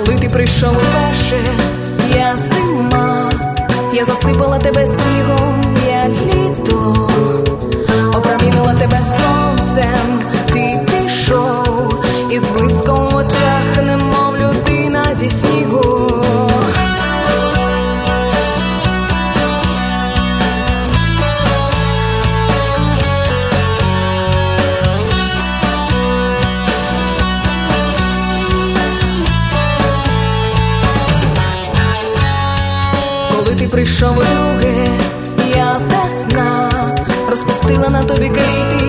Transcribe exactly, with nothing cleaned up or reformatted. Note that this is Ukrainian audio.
Коли ти прийшов уперше, я зима, я засипала тебе снігом, я літо, опромінила тебе сонцем, ти пішов, із блиском в очах, немов людина зі снігу. Коли ти прийшов удруге, я весна, розпустила на тобі квіти